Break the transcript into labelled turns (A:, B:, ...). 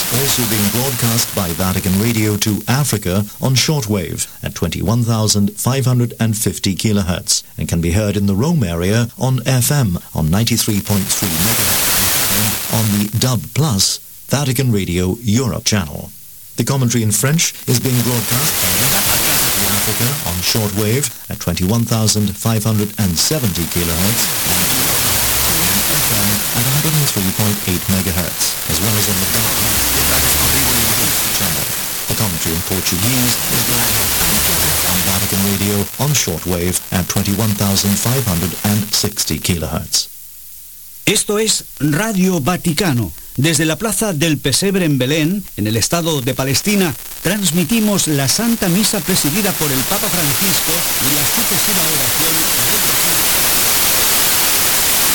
A: Also being broadcast by Vatican Radio to Africa on shortwave at 21,550 kilohertz and can be heard in the Rome area on FM on 93.3 megahertz and on the Dub Plus Vatican Radio Europe channel. The commentary in French is being broadcast by Africa on shortwave at 21,570 kilohertz and FM at 103.8 megahertz, as well as on the Dub Plus channel. The commentary in Portuguese is broadcast on Vatican Radio on shortwave at 21,560 kilohertz.
B: Esto es Radio Vaticano. Desde la Plaza del Pesebre en Belén, en el Estado de Palestina, transmitimos la Santa Misa presidida por el Papa Francisco y la sucesiva oración del